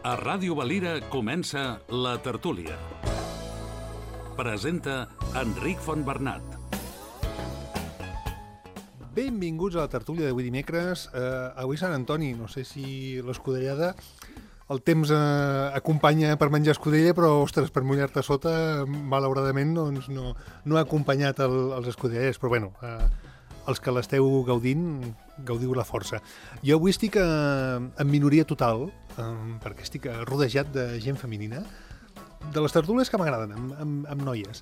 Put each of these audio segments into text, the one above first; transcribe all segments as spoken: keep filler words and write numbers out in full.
A Ràdio Valira comença La Tertúlia. Presenta Enric Fontbernat. Benvinguts a La Tertúlia d'avui dimecres. Uh, avui Sant Antoni, no sé si l'escudellada... El temps eh, acompanya per menjar escudella, però, ostres, per mullar-te a sota, malauradament, doncs, no, no ha acompanyat el, els escudellers. Però, bueno, eh, els que l'esteu gaudint, gaudiu la força. Jo avui estic eh, en minoria total, eh, perquè estic rodejat de gent femenina, de les tertúlies que m'agraden, amb, amb, amb noies.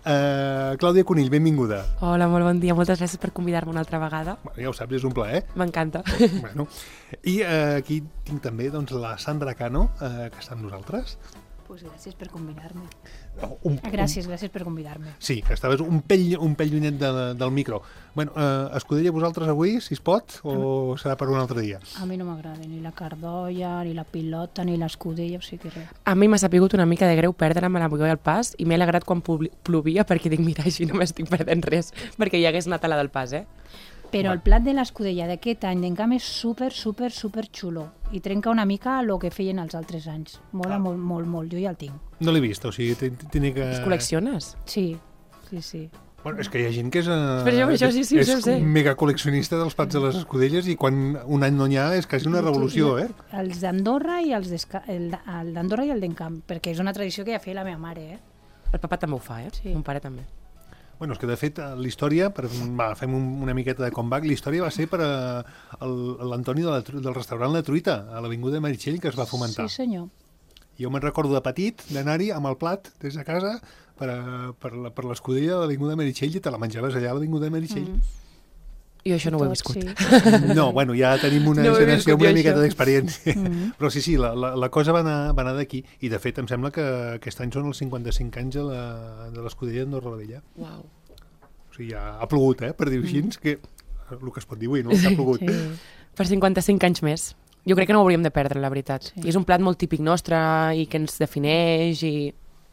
Uh, Clàudia Conill, benvinguda. Hola, molt bon dia. Moltes gràcies per convidar-me una altra vegada. Bueno, ja ho saps, és un plaer. M'encanta. Bueno. I uh, aquí tinc també doncs, la Sandra Cano, uh, que està amb nosaltres. Pues gràcies per convidar-me. Un, gràcies, un... gràcies per convidar-me. Sí, que estaves un pell, un pell llunyet de, del micro. Bueno, uh, escudella vosaltres avui, si es pot, o mm. serà per un altre dia? A mi no m'agrada ni la cardolla, ni la pilota, ni l'escudella, o sigui que res. A mi m'ha sapigut una mica de greu perdre'm a la Mogoll al pas i m'he alegrat quan plovia perquè dic, mira, així no m'estic perdent res, perquè hi hagués anat a la del pas, eh? Però el plat de l'escudella d'aquest any d'encam és super, super, super xulo i trenca una mica el que feien els altres anys. Mola ah. molt, molt, molt. Jo ja el tinc. No l'he vist, o sigui, t'he que... Els col·lecciones? Sí, sí, sí. Bueno, és que hi ha gent que és, uh, per això, per això, sí, sí, és sí, sí. mega col·leccionista dels plats de les escudelles i quan un any no n'hi ha és quasi una revolució, eh? Els d'Andorra i els d'Andorra i el d'Encamp, perquè és una tradició que ja feia la meva mare, eh? El papa també ho fa, eh? Sí. Mon pare també. Bueno, és que de fet la història, per, va, fem un, una miqueta de comeback, la història va ser per a, el, l'Antoni de la, del restaurant La Truita, a l'avinguda Meritxell, que es va fomentar. Sí, senyor. Jo me'n recordo de petit d'anar-hi amb el plat des de casa per, a, per, la, per l'escudella de l'avinguda Meritxell i te la menjaves allà a l'avinguda Meritxell. Mm. Jo això no ho he viscut. Sí. No, bueno, ja tenim una no generació amb una miqueta d'experiència. Mm. Però sí, sí, la, la, la cosa va anar, va anar d'aquí. I, de fet, em sembla que aquest any són els cinquanta-cinc anys de, la, de l'escudella d'Andorra la Vella. Uau. O sigui, ja ha plogut, eh, per dir-ho així, mm. que el que es pot dir avui, no? Que ha plogut. Sí. Per cinquanta-cinc anys més. Jo crec que no ho hauríem de perdre, la veritat. Sí. I és un plat molt típic nostre i que ens defineix i...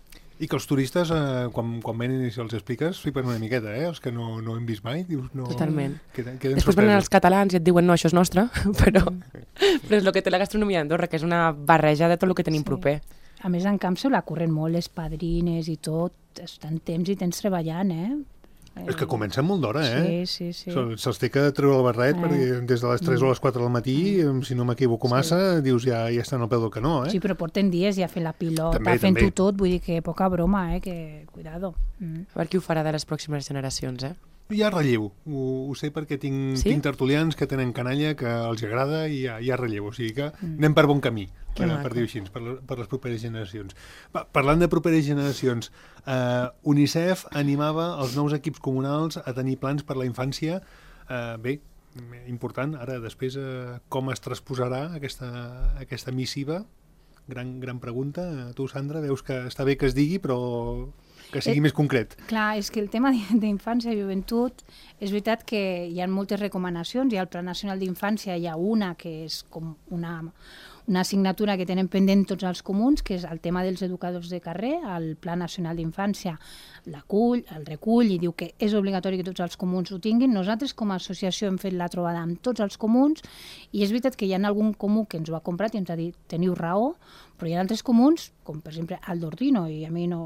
I que els turistes, eh, quan, quan venen i se'ls expliques, flipen una miqueta, eh? Els que no, no hem vist mai, dius... No, totalment. Queden, queden Després venen els catalans i et diuen no, això és nostre, però, però és el que té la gastronomia d'Andorra, que és una barreja de tot el que tenim sí. proper. A més, en camp se la corren molt les padrines i tot, estan temps i temps treballant, eh? És que comencen molt d'hora, eh? Sí, sí, sí. Se, se'ls té que treure el barret eh. perquè des de les tres mm. o les quatre del matí, si no m'equivoco massa, sí. dius ja, ja estan al peu del canó, eh? Sí, però porten dies ja fent la pilota, fent-ho tot, vull dir que poca broma, eh? Que cuidado. Mm. A veure qui ho farà de les pròximes generacions, eh? Ja relleu, ho, ho sé perquè tinc, sí? tinc tertulians que tenen canalla, que els agrada i ja, ja relleu, o sigui que mm. anem per bon camí, per, per dir-ho així, per, per les properes generacions. Va, parlant de properes generacions, eh, UNICEF animava els nous equips comunals a tenir plans per la infància. Eh, bé, important, ara després eh, com es transposarà aquesta, aquesta missiva? Gran, gran pregunta. Tu, Sandra, veus que està bé que es digui, però... que sigui eh, més concret. Clar, és que el tema d'infància i joventut, és veritat que hi ha moltes recomanacions, hi ha el Pla Nacional d'Infància, hi ha una que és com una, una assignatura que tenen pendent tots els comuns, que és el tema dels educadors de carrer, el Pla Nacional d'Infància l'acull, el recull i diu que és obligatori que tots els comuns ho tinguin. Nosaltres com a associació hem fet la trobada amb tots els comuns i és veritat que hi ha algun comú que ens ho ha comprat i ens ha dit teniu raó, però hi ha altres comuns, com per exemple el d'Ordino, i a mi no,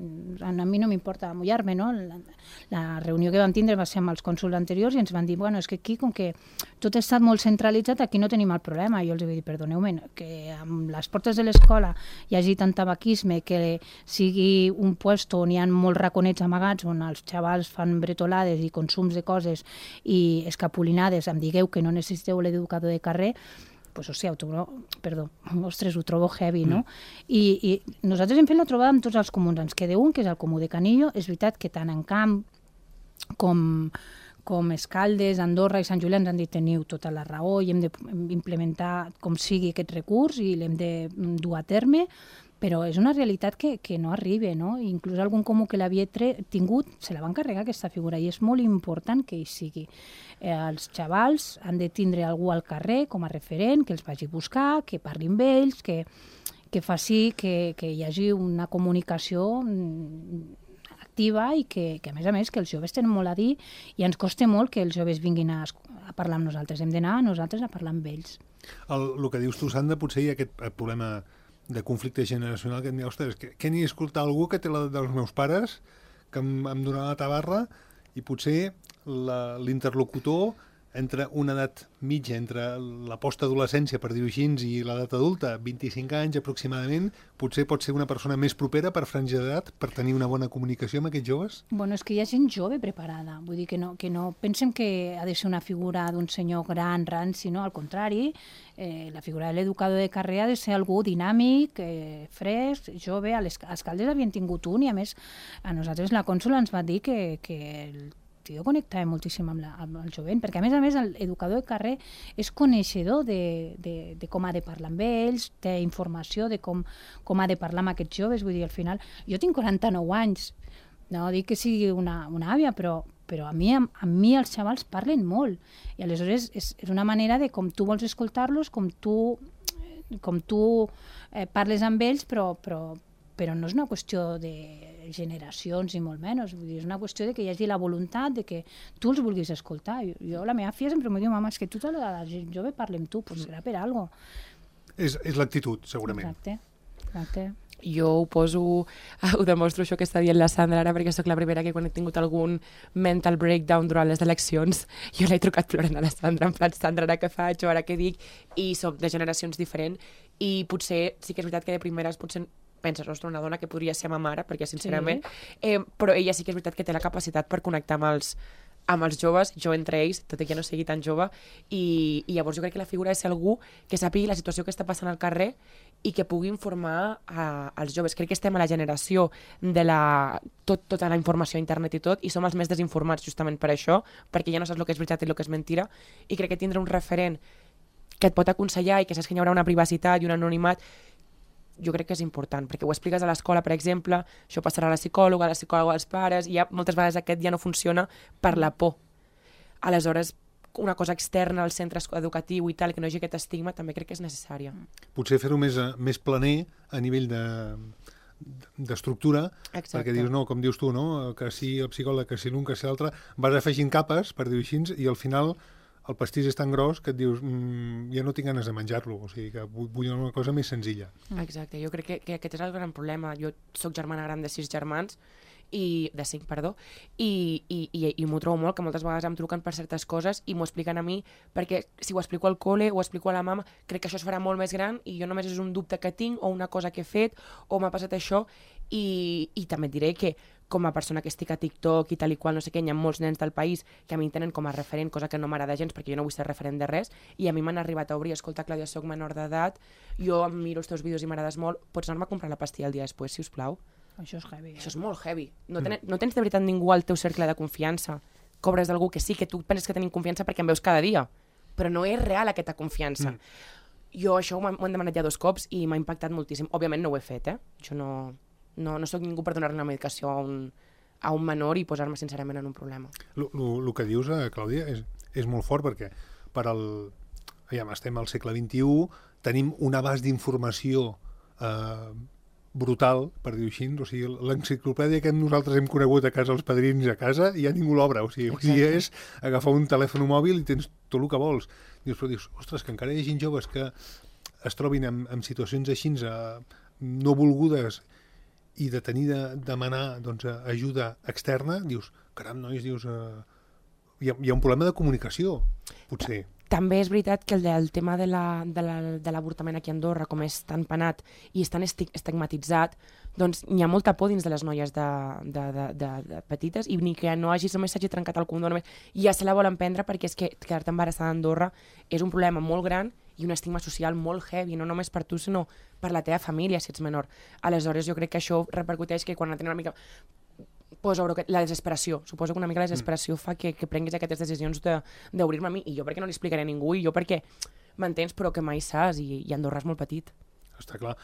a mi no m'importa mullar-me, no? La, la reunió que vam tindre va ser amb els cònsols anteriors i ens van dir, bueno, és que aquí, com que tot ha estat molt centralitzat, aquí no tenim el problema. I jo els vaig dir, perdoneu-me, que amb les portes de l'escola hi hagi tant tabaquisme, que sigui un puesto on hi ha molts raconets amagats, on els xavals fan bretolades i consums de coses i escapulinades, em digueu que no necessiteu l'educador de carrer, pues, o sigui, ho trobo, perdó, ostres, ho trobo heavy, no? Mm. I, I nosaltres hem fet la trobada amb tots els comuns. Ens queda un, que és el comú de Canillo. És veritat que tant en Camp com, com Escaldes, Andorra i Sant Julià ens han dit teniu tota la raó i hem d'implementar com sigui aquest recurs i l'hem de dur a terme, però és una realitat que, que no arriba, no? Inclús algun comú que l'havia tingut se la van carregar aquesta figura i és molt important que hi sigui. Eh, els xavals han de tindre algú al carrer com a referent, que els vagi a buscar, que parli amb ells, que, que faci que, que hi hagi una comunicació activa i que, que a més a més que els joves tenen molt a dir i ens costa molt que els joves vinguin a, a parlar amb nosaltres. Hem d'anar nosaltres a parlar amb ells. El, el que dius tu, Sandra, potser hi ha aquest problema de conflicte generacional, que em diu, ostres, que, que n'hi escoltar algú que té l'edat dels meus pares, que em, em donarà la tabarra, i potser la- l'interlocutor entre una edat mitja, entre la postadolescència, per dir-ho així, i l'edat adulta, vint-i-cinc anys aproximadament, potser pot ser una persona més propera per franja d'edat, per tenir una bona comunicació amb aquests joves? Bueno, és que hi ha gent jove preparada, vull dir que no, que no pensem que ha de ser una figura d'un senyor gran, ranci, no? Al contrari, eh, la figura de l'educador de carrer ha de ser algú dinàmic, eh, fresc, jove. A les a Escaldes havien tingut un i, a més, a nosaltres la cònsula ens va dir que, que el tio connectava moltíssim amb, la, amb el jovent, perquè a més a més l'educador de carrer és coneixedor de, de, de com ha de parlar amb ells, té informació de com, com ha de parlar amb aquests joves, vull dir, al final, jo tinc quaranta-nou anys, no dic que sigui una, una àvia, però, però a, mi, a, a mi els xavals parlen molt, i aleshores és, és una manera de com tu vols escoltar-los, com tu, com tu eh, parles amb ells, però, però, però no és una qüestió de generacions ni molt menys, vull dir, és una qüestió de que hi hagi la voluntat de que tu els vulguis escoltar. Jo, jo la meva filla sempre m'ho diu, mama, és que tota la, la gent jove parla amb tu, pues serà per algo. És, és l'actitud, segurament. Exacte, exacte. Jo ho poso, ho demostro això que està dient la Sandra ara, perquè sóc la primera que quan he tingut algun mental breakdown durant les eleccions, jo l'he trucat plorant a la Sandra, en plan, Sandra, ara què faig o ara què dic, i som de generacions diferents, i potser sí que és veritat que de primeres potser penses, ostres, una dona que podria ser ma mare, perquè sincerament, sí. eh, però ella sí que és veritat que té la capacitat per connectar amb els, amb els joves, jo entre ells, tot i que no sigui tan jove, i, i llavors jo crec que la figura ha de ser algú que sàpigui la situació que està passant al carrer i que pugui informar a, als joves. Crec que estem a la generació de la, tot, tota la informació a internet i tot, i som els més desinformats justament per això, perquè ja no saps el que és veritat i el que és mentira, i crec que tindre un referent que et pot aconsellar i que saps que hi haurà una privacitat i un anonimat, jo crec que és important, perquè ho expliques a l'escola, per exemple, això passarà a la psicòloga, a la psicòloga als pares, i ja, moltes vegades aquest ja no funciona per la por. Aleshores, una cosa externa al centre educatiu i tal, que no hi hagi aquest estigma, també crec que és necessària. Potser fer-ho més, més planer a nivell de d'estructura, Exacte. perquè dius, no, com dius tu, no? Que si el psicòleg, que si l'un, que si l'altre, vas afegint capes, per dir-ho així, i al final el pastís és tan gros que et dius, mmm, ja no tinc ganes de menjar-lo, o sigui que vull una cosa més senzilla. Exacte, jo crec que, que aquest és el gran problema. Jo sóc germana gran de sis germans, i de cinc, perdó, i, i, i, i m'ho trobo molt, que moltes vegades em truquen per certes coses i m'ho expliquen a mi, perquè si ho explico al col·le, ho explico a la mama, crec que això es farà molt més gran i jo només és un dubte que tinc o una cosa que he fet o m'ha passat això, i, i també et diré que com a persona que estic a TikTok i tal i qual, no sé què, hi ha molts nens del país que a mi em tenen com a referent, cosa que no m'agrada gens perquè jo no vull ser referent de res, i a mi m'han arribat a obrir, escolta, Clàudia, soc menor d'edat, jo em miro els teus vídeos i m'agrades molt, pots anar-me a comprar la pastilla el dia després, si us plau? Això és heavy. Eh? Això és molt heavy. No, ten no tens de veritat ningú al teu cercle de confiança. Cobres d'algú que sí, que tu penses que tenim confiança perquè em veus cada dia, però no és real aquesta confiança. Mm. Jo això ho hem demanat ja dos cops i m'ha impactat moltíssim. Òbviament no ho he fet, eh? Jo no, no, no sóc ningú per donar una medicació a un, a un menor i posar-me sincerament en un problema. El que dius, eh, Clàudia, és, és molt fort perquè per al, ja, estem al segle vint-i-u, tenim un abast d'informació eh, brutal, per dir-ho així, o sigui, l'enciclopèdia que nosaltres hem conegut a casa, els padrins a casa, ja ningú l'obre, o sigui, o sigui, és agafar un telèfon mòbil i tens tot el que vols. Dius, però dius, ostres, que encara hi ha gent joves que es trobin en, en situacions així eh, no volgudes i de tenir de demanar doncs, ajuda externa, dius, caram, nois, dius, eh, hi, ha, hi ha un problema de comunicació, potser. També és veritat que el, el tema de l'avortament la, de aquí a Andorra, com és tan penat i és tan estigmatitzat, doncs hi ha molta por dins de les noies de, de, de, de, de petites, i ni que no hagis només s'hagi trencat el condó, només, ja se la volen prendre, perquè és que quedar-te embarassada a Andorra és un problema molt gran i un estigma social molt heavy, no només per tu, sinó per la teva família, si ets menor. Aleshores, jo crec que això repercuteix que quan tenen una mica... Pues, la desesperació, suposo que una mica la desesperació mm. fa que, que prenguis aquestes decisions d'obrir-me a mi, i jo perquè no li explicaré a ningú, i jo perquè m'entens, però que mai saps, i, i Andorra és molt petit. Està clar.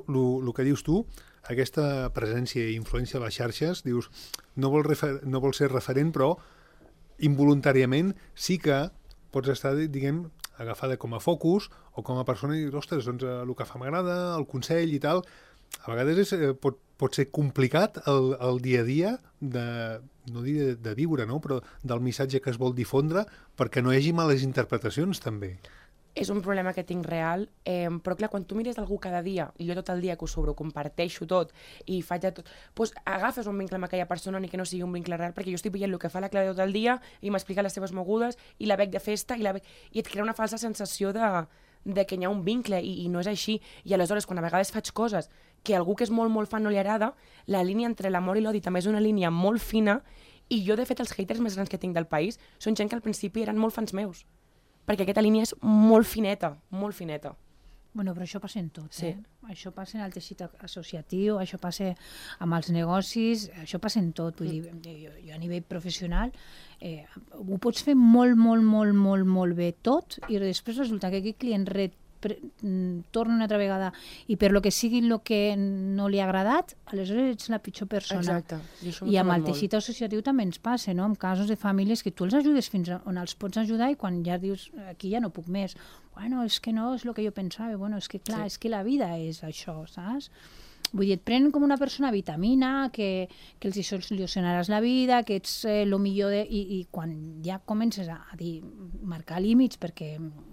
El que dius tu, aquesta presència i influència a les xarxes, dius, no vol, refer, no vol ser referent, però involuntàriament sí que pots estar, diguem, agafada com a focus o com a persona i dir, ostres, doncs el que fa m'agrada, el consell i tal. A vegades és, pot, pot ser complicat el, el dia a dia de, no diré de viure, no? Però del missatge que es vol difondre perquè no hi hagi males interpretacions, també. és un problema que tinc real, eh, però clar, quan tu mires algú cada dia, i jo tot el dia que ho sobre ho comparteixo tot, i faig de tot, doncs agafes un vincle amb aquella persona ni que no sigui un vincle real, perquè jo estic veient el que fa la Clàudia tot el dia, i m'explica les seves mogudes, i la veig de festa, i, la veig... i et crea una falsa sensació de, de que hi ha un vincle, i, i no és així. I aleshores, quan a vegades faig coses que a algú que és molt, molt fan no li agrada, la línia entre l'amor i l'odi també és una línia molt fina, i jo, de fet, els haters més grans que tinc del país són gent que al principi eren molt fans meus, perquè aquesta línia és molt fineta, molt fineta. Bueno, però això passa en tot, sí. eh? Això passa en el teixit associatiu, això passa amb els negocis, això passa en tot. Vull mm. dir, jo, jo a nivell professional eh, ho pots fer molt, molt, molt, molt, molt bé tot, i després resulta que aquell client ret Pre, torna una altra vegada i per lo que sigui el que no li ha agradat, aleshores ets la pitjor persona. Exacte. I, I amb el teixit associatiu també ens passa, no? En casos de famílies que tu els ajudes fins on els pots ajudar i quan ja dius aquí ja no puc més, bueno, és que no és el que jo pensava, bueno, és que clar, sí. és que la vida és això, saps? Vull dir, et prenen com una persona vitamina, que, que els hi solucionaràs la vida, que ets eh, el millor de... I, i quan ja comences a, a dir, marcar límits perquè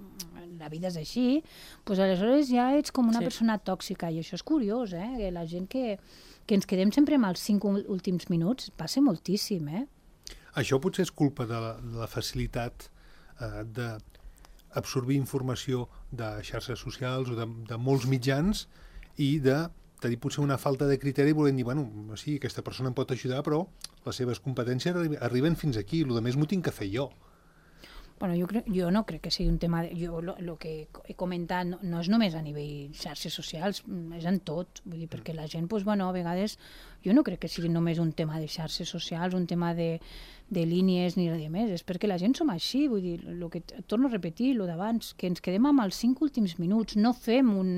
la vida és així, doncs aleshores ja ets com una sí. persona tòxica, i això és curiós, eh? Que la gent que, que ens quedem sempre amb els cinc últims minuts passa moltíssim, eh? Això potser és culpa de la, de la facilitat eh, d'absorbir informació de xarxes socials o de, de molts mitjans i de tenir potser una falta de criteri volent dir, bueno, sí, aquesta persona em pot ajudar, però les seves competències arri arriben fins aquí, el que més m'ho tinc que fer jo. Bueno, jo, crec, jo no crec que sigui un tema... De, jo el que he comentat no, no és només a nivell xarxes socials, és en tot. Vull dir, perquè la gent, doncs, bueno, a vegades... Jo no crec que sigui només un tema de xarxes socials, un tema de, de línies ni res més. És perquè la gent som així. Vull dir, lo que, torno a repetir, el d'abans, que ens quedem amb els cinc últims minuts. No fem un...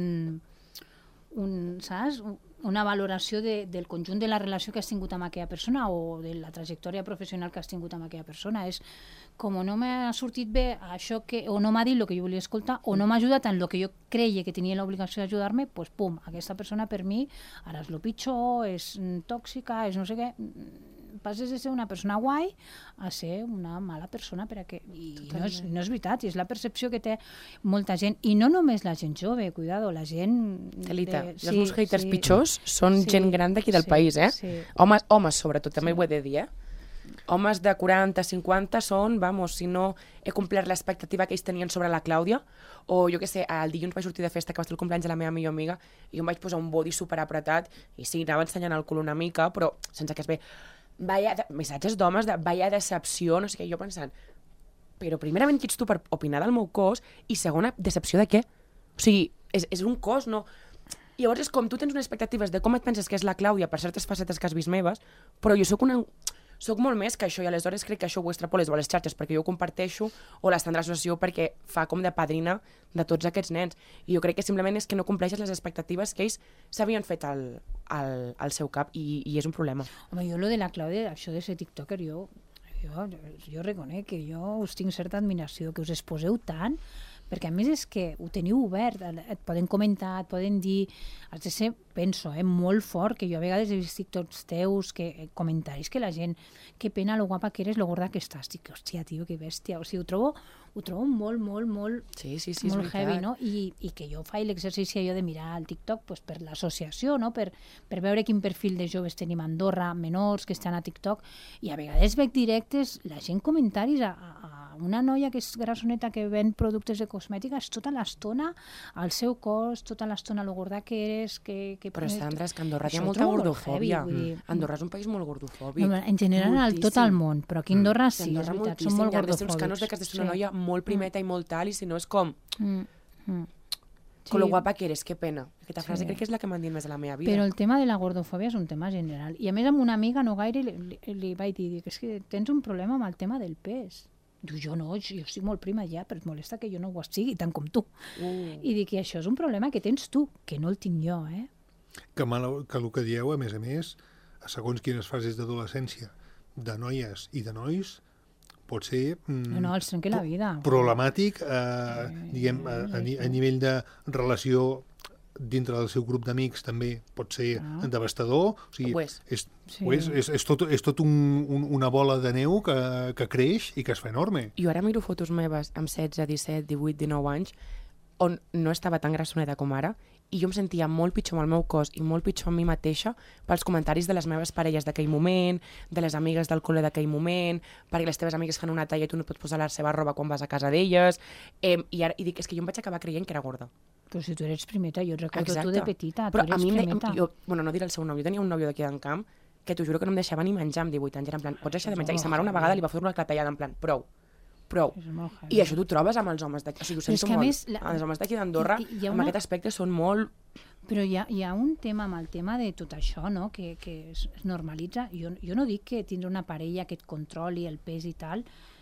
un saps? Una valoració de, del conjunt de la relació que has tingut amb aquella persona o de la trajectòria professional que has tingut amb aquella persona. És com no m'ha sortit bé això que, o no m'ha dit el que jo volia escoltar, o no m'ha ajudat en el que jo creia que tenia l'obligació d'ajudar-me, doncs pum, aquesta persona per mi ara és el pitjor, és tòxica, és no sé què... Passes de ser una persona guai a ser una mala persona per a que... I no és, no és veritat, és la percepció que té molta gent, i no només la gent jove, cuidado, la gent... Elita, de... sí, els meus haters sí, pitjors són sí, gent gran d'aquí del sí, país, eh? Sí. Homes, homes sobretot, també sí. ho he de dir, eh? Homes de quaranta, cinquanta són, vamos, si no he complert l'expectativa que ells tenien sobre la Clàudia, o jo què sé, el dilluns vaig sortir de festa que va ser el compleanys de la meva millor amiga i em vaig posar un body superapretat i sí, anava ensenyant el cul una mica, però sense que es ve... Vaya de... missatges d'homes de vaya decepció, no sé què, jo pensant, però primerament qui ets tu per opinar del meu cos i segona, decepció de què? O sigui, és, és un cos, no... Llavors és com tu tens unes expectatives de com et penses que és la Clàudia per certes facetes que has vist meves, però jo sóc una... Soc molt més que això, i aleshores crec que això ho extrapoles o a les xarxes perquè jo ho comparteixo, o l'estant de l'associació perquè fa com de padrina de tots aquests nens. I jo crec que simplement és que no compleixes les expectatives que ells s'havien fet al, al, al seu cap, i, i és un problema. Home, jo lo de la Clàudia, això de ser tiktoker, jo, jo, jo reconec que jo us tinc certa admiració, que us exposeu tant, perquè a més és que ho teniu obert, et poden comentar, et poden dir, has de ser, penso, eh, molt fort, que jo a vegades he vist tots teus que, comentaris que la gent, que pena lo guapa que eres, lo gorda que estàs, dic, hòstia, tio, que bèstia, o sigui, ho trobo, ho trobo molt, molt, molt, sí, sí, sí, molt heavy, no? I, i que jo faig l'exercici allò de mirar el TikTok pues, per l'associació, no? Per, per veure quin perfil de joves tenim a Andorra, menors que estan a TikTok, i a vegades veig directes, la gent comentaris a, a una noia que és grassoneta que ven productes de cosmètica, és tota l'estona al seu cos, tota l'estona lo gorda que eres, que... que però Sandra, és que Andorra té això molta gordofòbia. Heavy, dir... Andorra és un país molt gordofòbic. No, en general, al tot el món, però aquí a Andorra sí, Andorra és veritat, moltíssim. són molt Hi ha gordofòbics. uns canons de que has de ser una noia molt primeta i molt tal, i si no és com... Mm, mm. Sí. Con lo guapa que eres, que pena. Aquesta frase sí. crec que és la que m'han dit més de la meva vida. Però el tema de la gordofòbia és un tema general. I a més amb una amiga no gaire li, li, li vaig dir que és que tens un problema amb el tema del pes. Diu, jo no, jo estic molt prima ja, però et molesta que jo no ho estigui tant com tu. Uh. I dic que això és un problema que tens tu, que no el tinc jo, eh? Que, mal, que el que dieu, a més a més, a segons quines fases d'adolescència, de noies i de nois, pot ser mm, no, no, els trenca la vida. Problemàtic, eh, diguem, a, a, a nivell de relació dintre del seu grup d'amics també pot ser ah. devastador. O sigui, ho és. És, Sí. ho és, és, és tot, és tot un, un, una bola de neu que, que creix i que es fa enorme. Jo ara miro fotos meves amb setze, disset, divuit, dinou anys, on no estava tan grassoneta com ara, i jo em sentia molt pitjor amb el meu cos i molt pitjor amb mi mateixa pels comentaris de les meves parelles d'aquell moment, de les amigues del col·le d'aquell moment, perquè les teves amigues fan una talla i tu no et pots posar la seva roba quan vas a casa d'elles, eh, i, ara, i dic, és que jo em vaig acabar creient que era gorda. Però si tu eres primeta, jo et recordo Exacte. tu de petita, Però tu a eres mi em de, primeta. jo, bueno, no diré el seu nom, jo tenia un nòvio d'aquí d'en Camp que t'ho juro que no em deixava ni menjar amb divuit anys, era en plan, pots deixar de menjar? I sa mare una vegada li va fotre una clapellada en plan, prou, prou. És molt heavy. I això t'ho trobes amb els homes d'aquí, o sigui, ho Però és sento que a molt. més, la- Els homes d'aquí d'Andorra, I- i hi ha amb una- aquest aspecte, són molt... Però hi ha, hi ha un tema amb el tema de tot això, no? que, que es, es normalitza. Jo, jo no dic que tindre una parella que et controli el pes i tal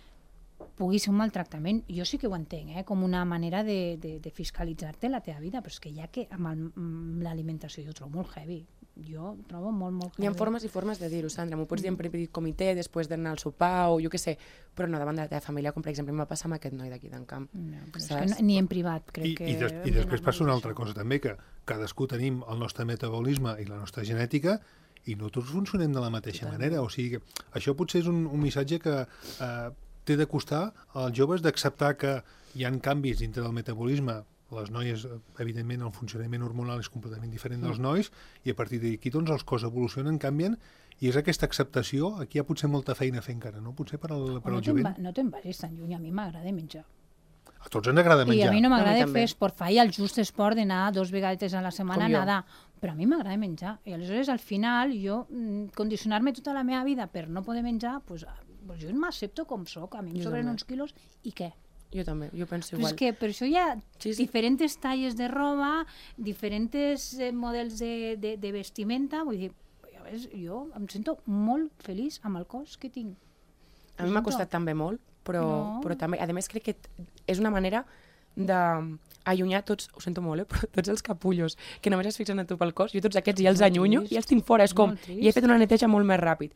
pugui ser un maltractament. Jo sí que ho entenc, eh? com una manera de, de, de fiscalitzar-te la teva vida, però és que ja que amb el- amb l'alimentació jo ho trobo molt heavy. Jo ho trobo molt, molt heavy. Hi ha formes i formes de dir-ho, Sandra. M'ho pots dir en petit comitè, després d'anar al sopar o jo què sé, però no davant de la teva família, com per exemple em va passar amb aquest noi d'aquí d'en Camp. No, però és Saps? que no, ni en privat, crec I, que... i, des, hem I d'anar després passa molt una d'això. altra cosa també, que cadascú tenim el nostre metabolisme i la nostra genètica i no tots funcionem de la mateixa Totalment. manera. O sigui, que això potser és un, un missatge que eh, té de costar als joves d'acceptar que hi ha canvis dintre del metabolisme. Les noies, eh, evidentment, el funcionament hormonal és completament diferent dels nois i a partir d'aquí doncs, els cos evolucionen, canvien i és aquesta acceptació, aquí hi ha potser molta feina a fer encara, no? Potser per al, per no al te'n jovent. va- no te'n vagis tan lluny, a mi m'agrada menjar. A tots ens agrada I menjar. a mi no A mi m'agrada també. fer esport, faig el just esport d'anar dos vegades a la setmana Com a jo. nedar, però a mi m'agrada menjar. I aleshores, al final, jo mm, condicionar-me tota la meva vida per no poder menjar, pues, ah, pues jo m'accepto com sóc, a mi em Jo sobren també. uns quilos, i què? Jo també, jo penso Però igual. és que per això hi ha Sí, sí. diferents talles de roba, diferents eh, models de, de, de vestimenta, vull dir, ja ves, jo em sento molt feliç amb el cos que tinc. A mi m'ha costat també molt, però, No. però també, a més crec que t- és una manera d'allunyar tots, ho sento molt, eh, però tots els capullos que només es fixen a tu pel cos, jo tots aquests ja els Molt allunyo trist. i els tinc fora, és com, Molt trist. i he fet una neteja molt més ràpid.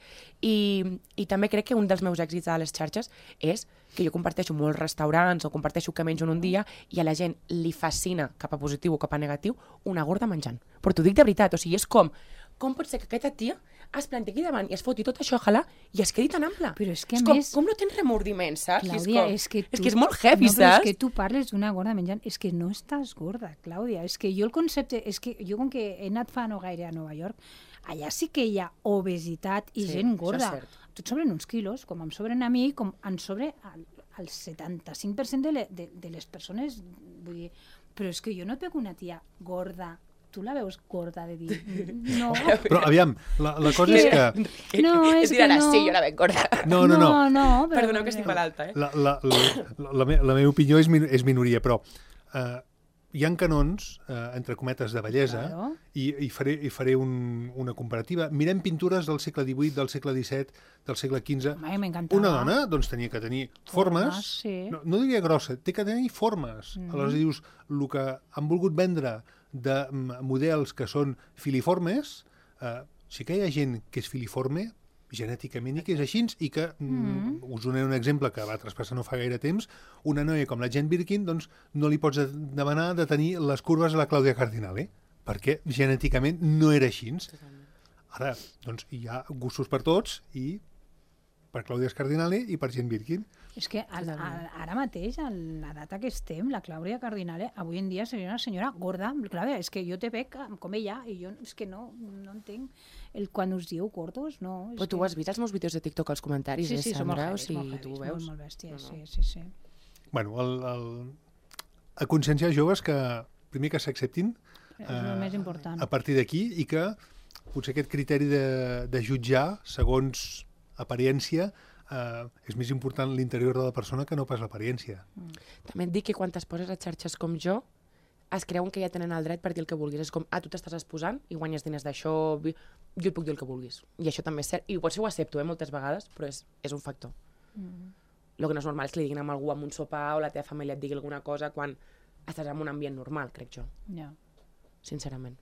I, I també crec que un dels meus èxits a les xarxes és que jo comparteixo molts restaurants o comparteixo que menjo en un dia i a la gent li fascina, cap a positiu o cap a negatiu, una gorda menjant. Però t'ho dic de veritat, o sigui, és com, com pot ser que aquesta tia es planti aquí davant i es foti tot això a jalar i es quedi tan ample? Però és que, és a com, més- com no tens remordiments, saps? I Clàudia, com, és que, tu, és que és molt heavy, no, però saps? és que tu parles d'una gorda menjant, és que no estàs gorda, Clàudia, és que jo el concepte, és que jo com que he anat fa no gaire a Nova York, allà sí que hi ha obesitat i Sí, gent això és gorda. cert. Tu et sobren uns quilos, com em sobren a mi, com en sobre el, el setanta-cinc per cent de, le, de, de les persones, vull dir, però és que jo no et veig una tia gorda, tu la veus gorda de dir, no, Però aviam, la, la cosa és que... no, és és dir, que ara no. sí, jo la veig gorda. No, no, no. no, no però, Perdoneu que estic malalta, eh? La, la, la, la, la, me, la meva opinió és, min, és minoria, però eh, hi ha canons, eh, entre cometes, de bellesa, Claro. i, i faré, i faré un, una comparativa. Mirem pintures del segle divuit, del segle disset, del segle quinze. Home, m'encantava. Una dona doncs, tenia que tenir formes, Formes, sí. no, no diria grossa, té que tenir formes. Mm. Aleshores dius, el que han volgut vendre de mm, models que són filiformes, eh, sí que hi ha gent que és filiforme, genèticament i que és així, i que, mm. us donaré un exemple que va traspassar no fa gaire temps, una noia com la Jane Birkin, doncs no li pots de- demanar de tenir les curves a la Clàudia Cardinale, perquè genèticament no era així. Ara, doncs, hi ha gustos per tots i per Clàudia Cardinale i per Jane Birkin. És que al, al, ara mateix, a la data que estem, la Clàudia Cardinale, avui en dia seria una senyora gorda. Clàudia, és que jo te veig com ella, i jo és que no, no entenc el quan us diu gordos, no. És Però tu que... has vist els meus vídeos de TikTok als comentaris, Sí, eh, sí, són molt Sandra? heavies, O sigui, molt heavies, tu ho molt, veus? molt bèsties, No, no. sí, sí, sí. Bueno, el, el, a conscienciar joves que primer que s'acceptin És el més important. a partir d'aquí i que potser aquest criteri de, de jutjar segons apariència eh, és més important l'interior de la persona que no pas l'apariència. També et dic que quan t'es poses a xarxes com jo, es creuen que ja tenen el dret per dir el que vulguis. És com, ah, tu t'estàs exposant i guanyes diners d'això, vi- jo et puc dir el que vulguis. I això també és cert. I potser ho accepto, eh, moltes vegades, però és, és un factor. Mm. El que no és normal és que li diguin a algú amb un sopar o la teva família et digui alguna cosa quan estàs en un ambient normal, crec jo, Ja. sincerament.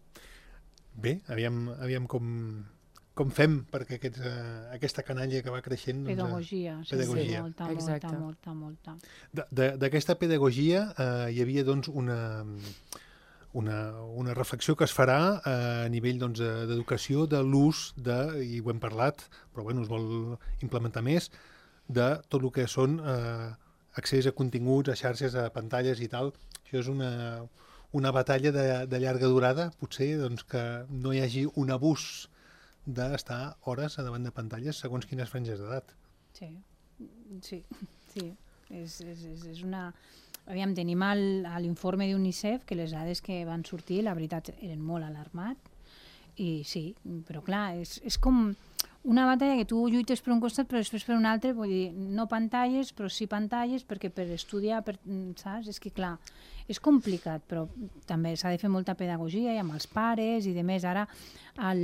Bé, aviam, aviam com, com fem perquè aquests, eh, aquesta canalla que va creixent... Doncs, eh, Pedagogia, sí, pedagogia. sí, molta, Exacte. molta, molta, molta. de- de- D'aquesta pedagogia eh, hi havia doncs una, una, una reflexió que es farà a nivell doncs, d'educació de l'ús de, i ho hem parlat, però bueno, es vol implementar més, de tot el que són eh, accés a continguts, a xarxes, a pantalles i tal. Això és una, una batalla de, de llarga durada, potser doncs, que no hi hagi un abús d'estar hores davant de pantalles segons quines franges d'edat. Sí, sí, sí. És, és, és una... Aviam, tenim a l'informe d'UNICEF que les dades que van sortir, la veritat, eren molt alarmats. I sí, però clar, és, és com una batalla que tu lluites per un costat però després per un altre, vull dir, no pantalles, però sí pantalles, perquè per estudiar, per, saps? És que clar, és complicat, però també s'ha de fer molta pedagogia i amb els pares i de més. Ara el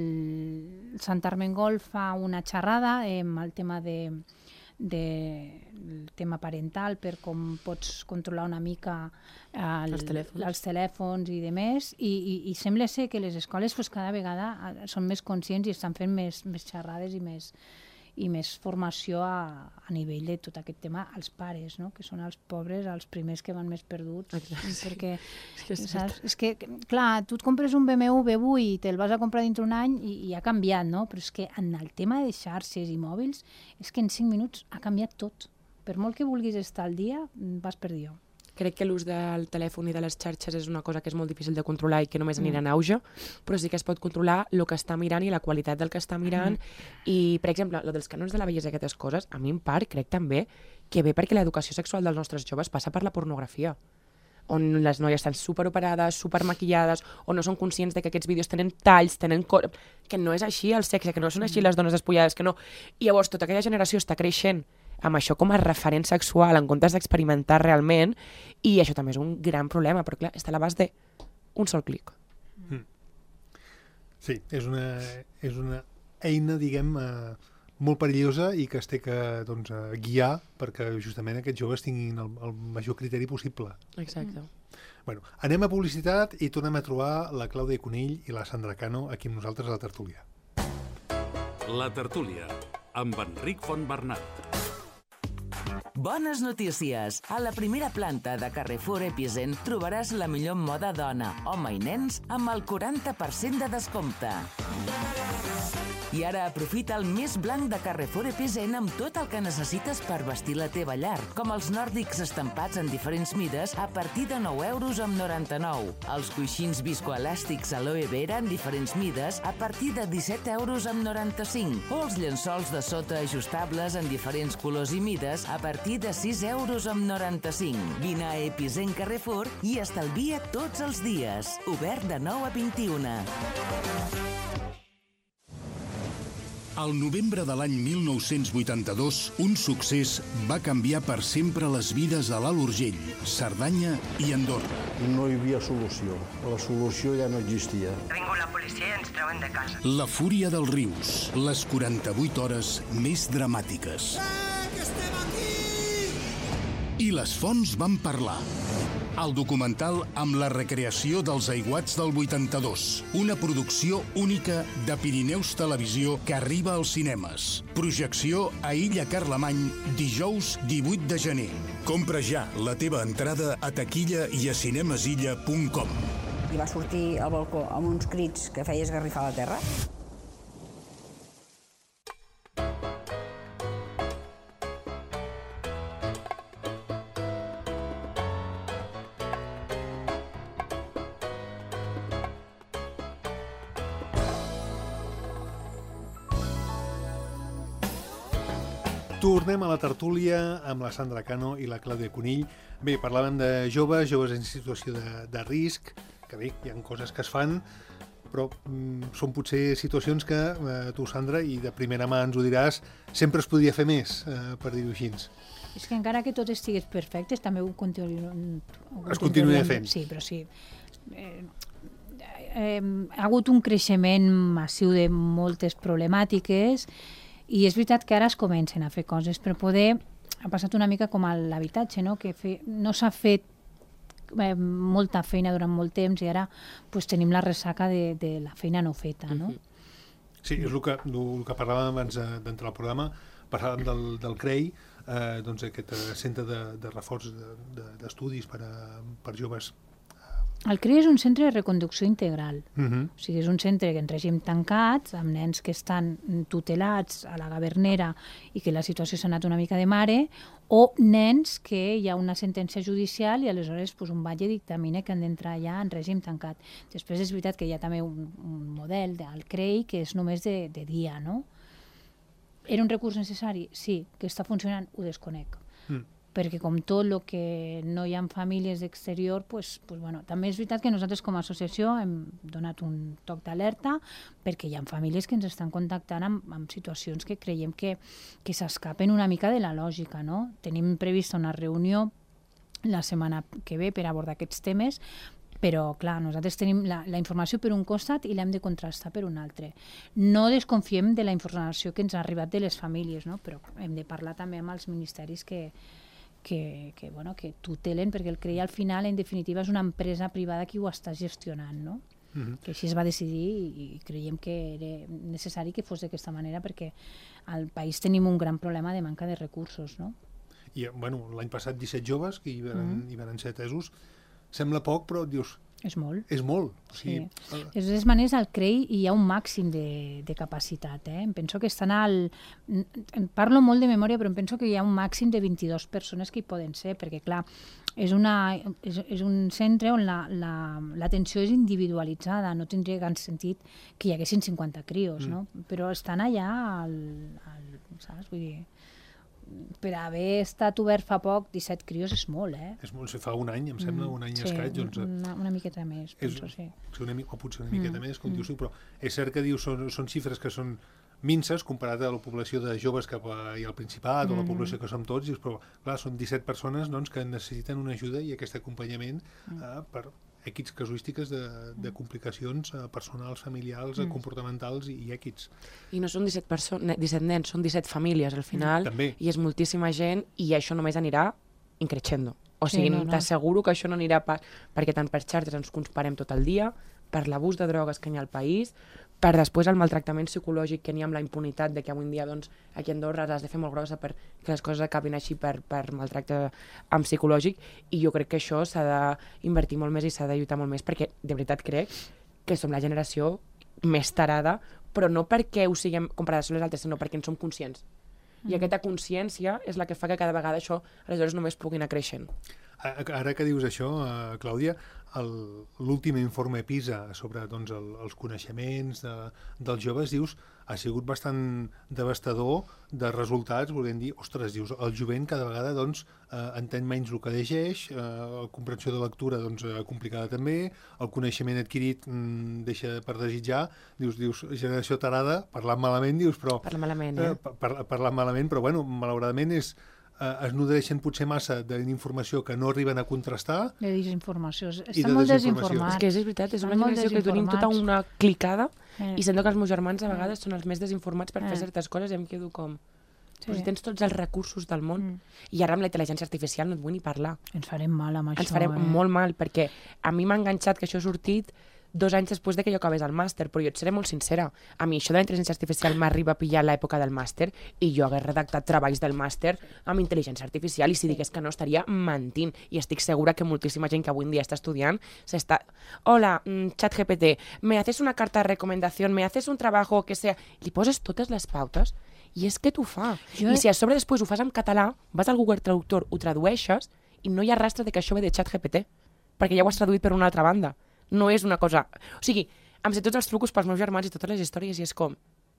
Sant Armengol fa una xerrada amb el tema de de el tema parental, per com pots controlar una mica el, els, telèfons. els telèfons i de més, i, i, i sembla ser que les escoles pues, cada vegada són més conscients i estan fent més, més xerrades i més, i més formació a, a nivell de tot aquest tema als pares, no? Que són els pobres, els primers que van més perduts. Exacte, sí. Perquè, és que, saps? És que, clar, tu et compres un B M W avui i te'l vas a comprar dintre un any i, i ha canviat, no? Però és que en el tema de xarxes i mòbils és que en cinc minuts ha canviat tot. Per molt que vulguis estar al dia, vas perdió. Crec que l'ús del telèfon i de les xarxes és una cosa que és molt difícil de controlar i que només anirà en auge, però sí que es pot controlar el que està mirant i la qualitat del que està mirant. Mm. I, per exemple, el dels cànons de la bellesa i aquestes coses, a mi en part crec també que ve perquè l'educació sexual dels nostres joves passa per la pornografia, on les noies estan superoperades, supermaquillades, o no són conscients de que aquests vídeos tenen talls, tenen cor... que no és així el sexe, que no són així les dones despullades, que no... I llavors tota aquella generació està creixent amb això com a referent sexual en comptes d'experimentar realment, i això també és un gran problema, però clar, està a l'abast d'un sol clic. Mm. Sí, és una, és una eina, diguem, eh, molt perillosa i que es té que doncs, guiar perquè justament aquests joves tinguin el, el major criteri possible. Exacte. Mm. Bueno, anem a publicitat i tornem a trobar la Clàudia Conill i la Sandra Cano aquí amb nosaltres a la tertúlia. La tertúlia, amb Enric Fontbernat. Bones notícies! A la primera planta de Carrefour Epicent trobaràs la millor moda dona, home i nens amb el quaranta per cent de descompte. I ara aprofita el més blanc de Carrefour Epicent amb tot el que necessites per vestir la teva llar, com els nòrdics estampats en diferents mides a partir de nou euros amb noranta-nou, els coixins viscoelàstics aloe vera en diferents mides a partir de disset euros amb noranta-cinc, o els llençols de sota ajustables en diferents colors i mides a partir de sis euros amb noranta-cinc. Vine a Epicent Carrefour i estalvia tots els dies. Obert de nou a vint-i-una. Al novembre de l'any mil nou-cents vuitanta-dos, un succés va canviar per sempre les vides a l'Alt Urgell, Cerdanya i Andorra. No hi havia solució. La solució ja no existia. Ha vingut la policia i ens treuen de casa. La fúria dels rius, les quaranta-vuit hores més dramàtiques. Eh, que estem aquí! I les fonts van parlar. El documental amb la recreació dels aiguats del vuitanta-dos. Una producció única de Pirineus Televisió que arriba als cinemes. Projecció a Illa Carlemany, dijous divuit de gener. Compra ja la teva entrada a taquilla i a cinemesilla punt com. I va sortir al balcó amb uns crits que feia esgarrifar la terra. Tornem a la tertúlia amb la Sandra Cano i la Clàudia Conill. Bé, parlàvem de joves, joves en situació de, de risc, que bé, hi ha coses que es fan, però mm, són potser situacions que eh, tu, Sandra, i de primera mà ens ho diràs, sempre es podria fer més, eh, per dir-ho així. És que encara que tot estigués perfecte, també ho continuem... Es continuï fent. Sí, però sí. Eh, eh, ha hagut un creixement massiu de moltes problemàtiques i és veritat que ara es comencen a fer coses per poder... Ha passat una mica com a l'habitatge, no? Que fe, no s'ha fet eh, molta feina durant molt temps i ara pues, tenim la ressaca de, de la feina no feta, no? Sí, és el que, el que parlàvem abans d'entrar al programa, parlàvem del, del C R E I, eh, doncs aquest centre de, de reforç d'estudis de, de, per, a, per joves El C R I és un centre de reconducció integral. Uh-huh. O sigui, és un centre en règim tancat, amb nens que estan tutelats a la Gavernera i que la situació s'ha anat una mica de mare, o nens que hi ha una sentència judicial i aleshores pues, un batlle dictamina que han d'entrar ja en règim tancat. Després és veritat que hi ha també un, un model del C R E I que és només de, de dia, no? Era un recurs necessari? Sí. Que està funcionant? Ho desconec. Mm. Perquè com tot el que no hi ha famílies d'exterior, pues, pues, bueno, també és veritat que nosaltres com a associació hem donat un toc d'alerta perquè hi ha famílies que ens estan contactant amb, amb situacions que creiem que, que s'escapen una mica de la lògica, no? Tenim prevista una reunió la setmana que ve per abordar aquests temes, però, clar, nosaltres tenim la, la informació per un costat i l'hem de contrastar per un altre. No desconfiem de la informació que ens ha arribat de les famílies, no? Però hem de parlar també amb els ministeris que que, que, bueno, que tutelen, perquè el C R E I al final, en definitiva, és una empresa privada qui ho està gestionant, no? Uh-huh. Que així es va decidir i, i creiem que era necessari que fos d'aquesta manera perquè al país tenim un gran problema de manca de recursos, no? I, bueno, l'any passat disset joves que hi van, uh-huh. hi van ser atesos. Sembla poc, però dius... És molt. És molt. O sigui, sí. De totes maneres, al C R E I hi ha un màxim de, de capacitat. Eh? Em penso que estan al... Em parlo molt de memòria, però em penso que hi ha un màxim de vint-i-dues persones que hi poden ser, perquè, clar, és, una, és, és un centre on l'atenció la, la, és individualitzada, no tindria gran sentit que hi haguessin cinquanta crios, mm. no? Però estan allà al, al, saps? Vull dir... per haver estat obert fa poc, disset crios és molt, eh? És molt, si fa un any, em sembla, un any sí, escaig. Doncs, una, una miqueta més, penso, és, sí. Una, o potser una miqueta mm. més, com mm. dius tu, però és cert que dius, són, són xifres que són minces comparat a la població de joves que hi ha al Principat mm. o la població que som tots, però clar, són disset persones doncs, que necessiten una ajuda i aquest acompanyament mm. eh, per èquits casuístiques de, de complicacions eh, personals, familiars, mm. comportamentals i, i èquits. I no són disset, disset nens, són disset famílies al final, mm. i és moltíssima gent i això només anirà increixendo. O sigui, sí, no, no. t'asseguro que això no anirà pas, perquè tant per xarxes ens comparem tot el dia, per l'abús de drogues que hi ha al país, per després el maltractament psicològic que n'hi ha amb la impunitat de que avui en dia doncs, aquí a Andorra has de fer molt grossa perquè les coses acabin així per, per maltracte amb psicològic, i jo crec que això s'ha d'invertir molt més i s'ha de lluitar molt més, perquè de veritat crec que som la generació més tarada, però no perquè ho siguem comparades amb les altres, sinó perquè en som conscients. Mm. I aquesta consciència és la que fa que cada vegada això aleshores només pugui anar creixent. Ara que dius això, uh, Clàudia, l'últim informe PISA sobre doncs, el, els coneixements de, dels joves, dius, ha sigut bastant devastador de resultats, volent dir, ostres, dius, el jovent cada vegada doncs, eh, entén menys el que llegeix, eh, la comprensió de lectura doncs, eh, complicada també, el coneixement adquirit mm, deixa per desitjar, dius, dius, generació tarada, parlant malament, dius, però... Parlant malament, eh? eh par, parlant malament, però bueno, malauradament és... es nodreixen potser massa d'informació que no arriben a contrastar. De desinformació. Estan molt desinformats. És que és veritat, és una generació que tenim tota una clicada eh. i sento que els meus germans a vegades eh. són els més desinformats per eh. fer certes coses i em quedo com... Sí. Però si tens tots els recursos del món mm. i ara amb la intel·ligència artificial no et vull ni parlar. Ens farem mal amb això. Ens farem eh? molt mal, perquè a mi m'ha enganxat que això ha sortit dos anys després de que jo acabés el màster, però jo et seré molt sincera. A mi això de la intel·ligència artificial m'arriba a pillar l'època del màster i jo hagués redactat treballs del màster amb intel·ligència artificial i si digués que no estaria mentint. I estic segura que moltíssima gent que avui en dia està estudiant s'està... Hola, ChatGPT, me haces una carta de recomendació, me haces un trabajo, que sea... Li poses totes les pautes i és que t'ho fa. Jo... I si a sobre després ho fas en català, vas al Google Traductor, ho tradueixes i no hi ha rastre de que això ve de ChatGPT, perquè ja ho has traduït per una altra banda. No és una cosa... O sigui, em sé tots els trucos pels meus germans i totes les històries i és com...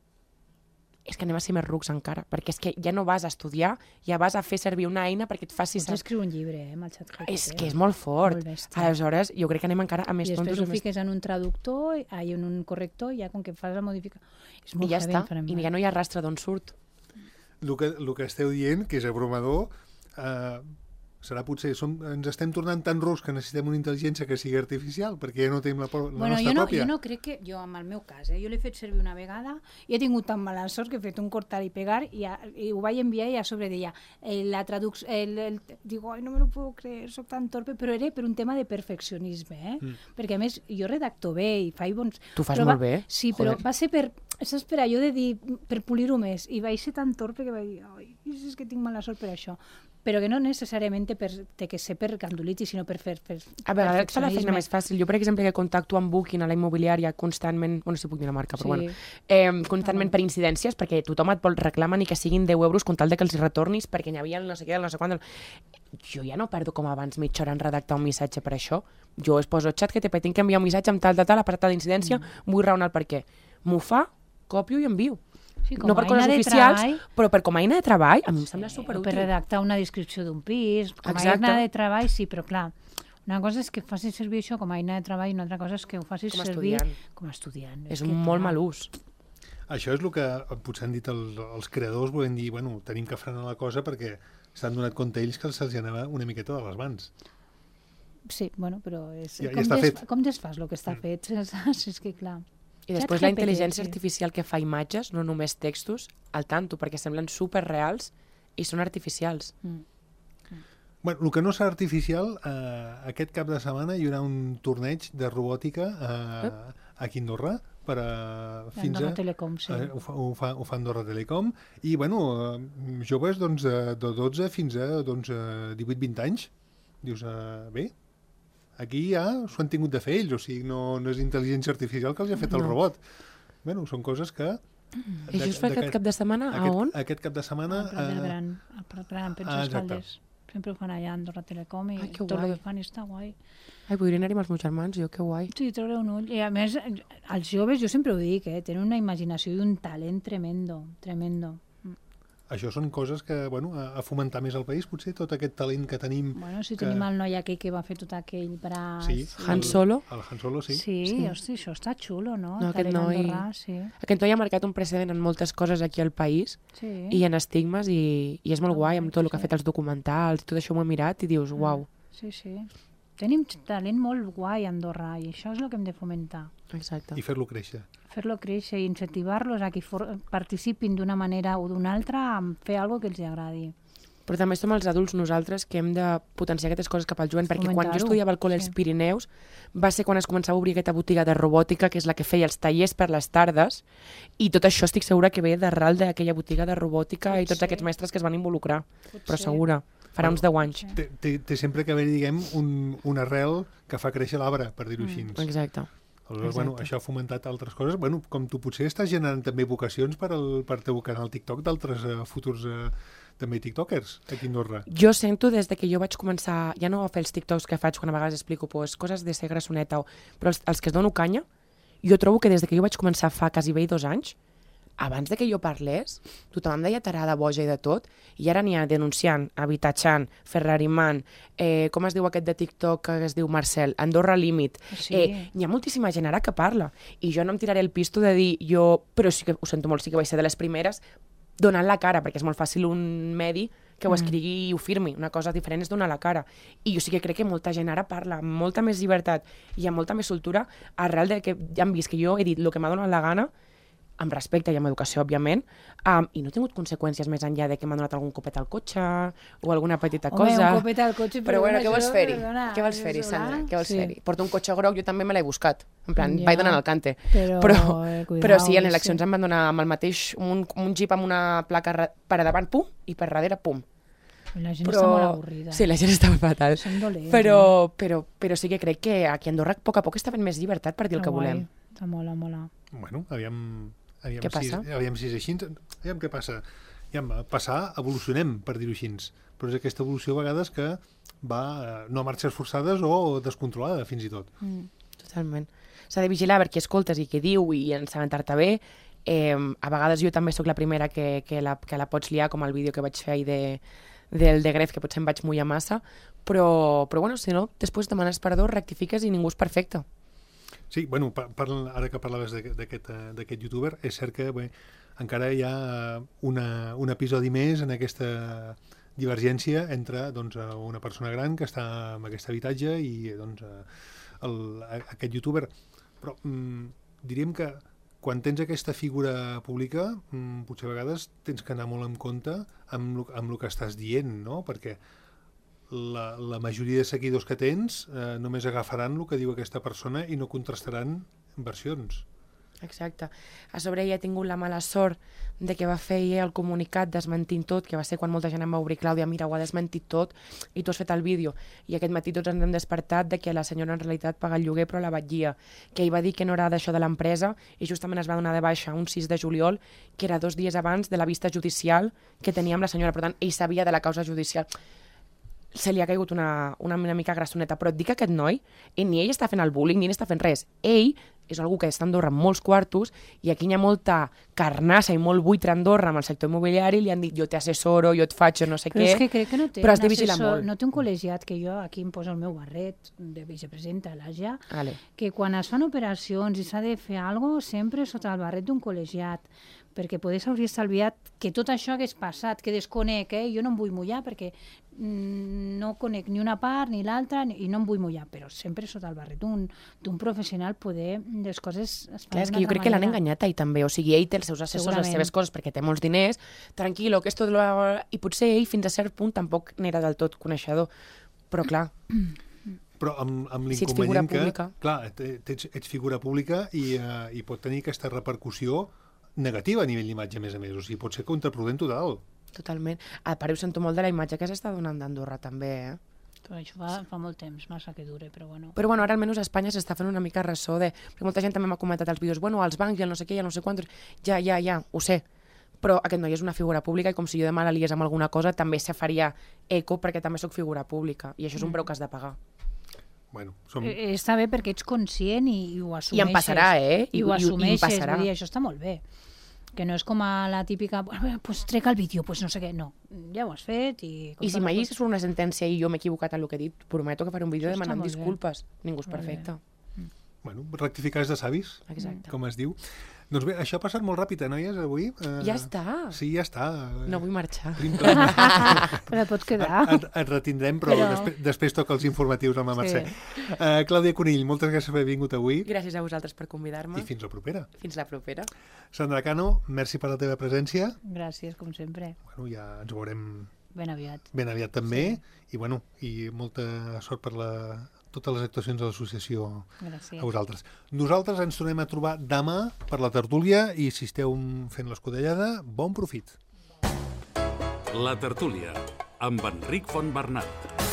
És que anem a ser més rucs encara, perquè és que ja no vas a estudiar, ja vas a fer servir una eina perquè et faci... Pots escriure un llibre, eh, amb el ChatGPT. És que és molt fort. Molt aleshores, jo crec que anem encara a més tontos. I després tontos, ho fiques més... en un traductor, i en un corrector, i ja com que fas la modificació... I ja està, i ja no hi ha rastre d'on surt. El que, el que esteu dient, que és abrumador... Eh... serà potser, som, ens estem tornant tan rucs que necessitem una intel·ligència que sigui artificial, perquè ja no tenim la, la bueno, nostra jo no, pròpia. Jo no crec que, jo en el meu cas, eh, jo l'he fet servir una vegada i he tingut tan mala sort que he fet un cortar i pegar i, ja, i ho vaig enviar i a sobre deia, eh, la traducció, el, el, digo, ai, no me lo puedo creer, soc tan torpe, però era per un tema de perfeccionisme, eh? Mm. Perquè a més jo redacto bé i faig bons... Tu fas molt va, bé. Sí, però Joder. va ser per... Saps, per allò de dir, per polir-ho més, i vaig ser tan torpe que vaig dir, ai, és que tinc mala sort per això. Però que no necessàriament té, per, té que ser per gandulitis, sinó per fer... Per, per a vegades et fa la feina més fàcil. Jo, per exemple, que contacto amb Booking a la immobiliària constantment, bueno, si puc dir una marca, però sí. bueno, eh, constantment ah, per incidències, perquè tothom et vol reclamar ni que siguin deu euros con tal de que els retornis, perquè n'hi havia el no sé què, el no sé quant... Jo ja no perdo com abans mitja hora en redactar un missatge per això. Jo es poso xat que te tinc que enviar un missatge amb tal de tal, apartat d'incidència, mm. vull raonar el per què. M'ho fa, copio i envio. Sí, no per coses oficials, treball, però per com a eina de treball, a mi em sembla sí, superútil. Per redactar una descripció d'un pis, com Exacte. a eina de treball, sí, però clar, una cosa és que facis servir això com a eina de treball i una altra cosa és que ho facis com servir estudiant. com a estudiant. És, és un molt mal ús. Això és el que potser han dit els, els creadors, volem dir, bueno, tenim que frenar la cosa perquè s'han donat compte ells que se'ls anava una miqueta de les mans. Sí, bueno, però és, ja, com, ja des, com desfas el que està mm. fet? És, és que clar... I després la intel·ligència artificial que fa imatges, no només textos, al tanto, perquè semblen superreals i són artificials. Mm. Mm. Bueno, el que no serà artificial, eh, aquest cap de setmana hi haurà un torneig de robòtica eh, aquí a Andorra, per a, fins Andorra a, Telecom, sí. eh, ho, fa, ho, fa, ho fa Andorra Telecom, i bueno, eh, joves doncs, de, de dotze fins a doncs, divuit vint anys. Dius, eh, bé, aquí ja s'ho han tingut de fer ells, o sigui, no, no és intel·ligència artificial que els ha fet el no. robot. Bueno, són coses que... I això es fa aquest cap de setmana? A aquest, on? Aquest cap de setmana... Al Prat del Gran, al Prat del Gran, penso Escaldes. Sempre ho fan allà a Andorra Telecom i Ai, tot el que fan està guai. Ai, podria anar-hi amb els meus germans, jo, que guai. Sí, treure un ull. I a més, els joves, jo sempre ho dic, eh, tenen una imaginació i un talent tremendo, tremendo. Això són coses que, bueno, a, a fomentar més al país, potser, tot aquest talent que tenim... Bueno, si que... tenim el noi aquell que va fer tot aquell braç... Sí, Han Solo. El, el Han Solo, sí. Sí, sí. Hosti, això està xulo, no? No, aquest noi... Andorrà, sí. Aquest noi ha marcat un precedent en moltes coses aquí al país sí. i en estigmes, i, i és molt guai amb tot el que ha fet els documentals, tot això m'ho he mirat i dius, uau. Sí, sí. Tenim talent molt guai a Andorra i això és el que hem de fomentar. Exacte. I fer-lo créixer. Fer-lo créixer i incentivar-los a que participin d'una manera o d'una altra a fer alguna que els agradi. Però també som els adults nosaltres que hem de potenciar aquestes coses cap al jovent, perquè quan jo estudiava al col·le als sí. Pirineus va ser quan es començava a obrir aquesta botiga de robòtica, que és la que feia els tallers per les tardes, i tot això estic segura que ve d'arrel d'aquella botiga de robòtica Pot i tots ser. Aquests mestres que es van involucrar. Pot però ser. Segura. Farà bueno, uns deu anys. Té, té, té sempre que haver, diguem, un, un arrel que fa créixer l'arbre, per dir-ho així. Mm, exacte. Aleshores, bueno, això ha fomentat altres coses. Bueno, com tu potser estàs generant també vocacions per al per teu canal TikTok d'altres uh, futurs uh, també tiktokers aquí a Andorra. Jo sento des de que jo vaig començar, ja no a fer els tiktoks que faig quan a vegades explico pues, coses de ser grassoneta, o, però els, els que es dono canya, jo trobo que des de que jo vaig començar fa quasi bé dos anys, abans de que jo parlés, tothom em deia tarada, boja i de tot, i ara n'hi ha denunciant, habitatjant, ferrarimant, eh, com es diu aquest de TikTok que es diu Marcel, Andorra Límit. Sí. Eh, n'hi ha moltíssima gent ara que parla. I jo no em tiraré el pisto de dir, jo, però sí que ho sento molt, sí que vaig ser de les primeres, donant la cara, perquè és molt fàcil un medi que ho escrigui i ho firmi. Una cosa diferent és donar la cara. I jo sí que crec que molta gent ara parla amb molta més llibertat i amb molta més soltura arrel de que ja han vist que jo he dit el que m'ha donat la gana, amb respecte i amb educació, òbviament, um, i no he tingut conseqüències més enllà de que m'ha donat algun copet al cotxe o alguna petita Home, cosa. un copet al cotxe, però, però bueno, què vols fer-hi? Perdona, què vols fer-hi, Sandra? Què vols sí. fer-hi? Porto un cotxe groc, jo també me l'he buscat. En plan, ja, vaig donant el cante. Però, però, eh, cuidao, però sí, en eleccions sí. em van donar amb el mateix, un, un jeep amb una placa per a davant, pum, i per darrere, pum. La gent però... està molt avorrida. Sí, la gent està fatal. Som dolents. Però, però, però sí que crec que aquí a Andorra a poc a poc està fent més llibertat per dir el que volem. Està mola, mola. Bueno, aviam... Aviam què passa? Si, aviam si és així, aviam què passa. Aviam, passar, evolucionem, per dir-ho així. Però és aquesta evolució a vegades que va no a marxes forçades o descontrolada, fins i tot. Mm, totalment. S'ha de vigilar per qui escoltes i què diu i assabentar-te bé. Eh, a vegades jo també sóc la primera que, que, la, que la pots liar, com el vídeo que vaig fer ahir de, del de Gref, que potser em vaig mullar massa, però, però bueno, si no, després demanes perdó, rectifiques i ningú és perfecte. Sí, bueno, par, par, ara que parlaves d'aquest youtuber, és cert que bé, encara hi ha una, un episodi més en aquesta divergència entre doncs, una persona gran que està en aquest habitatge i doncs, el, aquest youtuber. Però mm, diríem que quan tens aquesta figura pública, mm, potser a vegades tens que anar molt en compte amb, amb el que estàs dient, no? Perquè La, la majoria de seguidors que tens eh, només agafaran el que diu aquesta persona i no contrastaran versions. Exacte. A sobre ella ha tingut la mala sort de que va fer ella el comunicat desmentint tot, que va ser quan molta gent em va obrir, Clàudia, mira, ho ha desmentit tot i tu has fet el vídeo. I aquest matí tots ens hem despertat de que la senyora en realitat paga el lloguer però la batllia, que ell va dir que no era d'això de l'empresa i justament es va donar de baixa un sis de juliol, que era dos dies abans de la vista judicial que tenia amb la senyora. Per tant, ell sabia de la causa judicial. Se li ha caigut una, una, una mica grassoneta, però et dic que aquest noi, ell, ni ell està fent el bullying, ni ell està fent res. Ell és algú que està a Andorra amb molts quartos i aquí hi ha molta carnassa i molt buitre a Andorra amb el sector immobiliari, li han dit jo t'assessoro, jo et faig no sé però què, és que crec que no té però has de un vigilar assessor, molt. no té un col·legiat, que jo aquí em poso el meu barret de vicepresidenta de l'Àsia, Vale. que quan es fan operacions i s'ha de fer alguna cosa, sempre sota el barret d'un col·legiat, perquè poder s'hauria estalviat que tot això hagués passat, que desconec, eh? Jo no em vull mullar perquè mm, no conec ni una part ni l'altra i no em vull mullar, però sempre sota el barret d'un professional poder les coses es fan Clar, és que d'una jo crec altra que l'han manera. enganyat ell també, o sigui, ell té els seus assessors, les Segurament. seves coses, perquè té molts diners, tranquil·lo, que esto de lo... I potser ell fins a cert punt tampoc n'era del tot coneixedor, però clar, Però amb, amb Si ets figura l'inconvenient que, pública. clar, et- ets, ets figura pública i, uh, i pot tenir aquesta repercussió negativa a nivell d'imatge, a més a més. O sigui, pot ser contraproduent total. totalment. A part, ho sento molt de la imatge que s'està donant d'Andorra també, eh? Però això fa, fa molt temps, massa que dure, però bueno. Però bueno, ara almenys a Espanya s'està fent una mica ressò de... Perquè molta gent també m'ha comentat als vídeos, bueno, els bancs i el no sé què, i el no sé quantos... Ja, ja, ja, ho sé. Però aquest noi és una figura pública i com si jo demà la liés amb alguna cosa també se faria eco perquè també sóc figura pública. I això és un preu que has de pagar. Bueno, som... Eh, està bé perquè ets conscient i, i ho assumeixes. I em passarà, eh? I, I- ho i- i em assumeixes, passarà. vull dir, això està molt bé. Que no és com a la típica, bueno, pues trec el vídeo, pues no sé què, no. Ja ho has fet i... I si mai surt una sentència i jo m'he equivocat en el que he dit, prometo que faré un vídeo Això està demanant molt bé. disculpes. Ningú és Molt bé. perfecte. Bueno, rectificar és de savis, Exacte. com es diu. Doncs bé, això ha passat molt ràpid, eh, noies, avui? Uh, Ja està. Sí, ja està. No vull marxar. Plim, plam. Però et pots quedar. Et, et retindrem, però, Però- però... Després, després toca els informatius amb la Sí. Mercè. Uh, Clàudia Conill, moltes gràcies per haver vingut avui Gràcies a vosaltres per convidar-me. i fins la propera. Fins la propera. Sandra Cano, merci per la teva presència. Gràcies, com sempre. Bueno, ja ens veurem Ben aviat. ben aviat també. I, bueno, i molta sort per la, totes les actuacions de l'associació Gràcies. a vosaltres. Nosaltres ens tornem a trobar demà per la tertúlia i si esteu fent l'escudellada, bon profit. La tertúlia, amb Enric Fontbernat.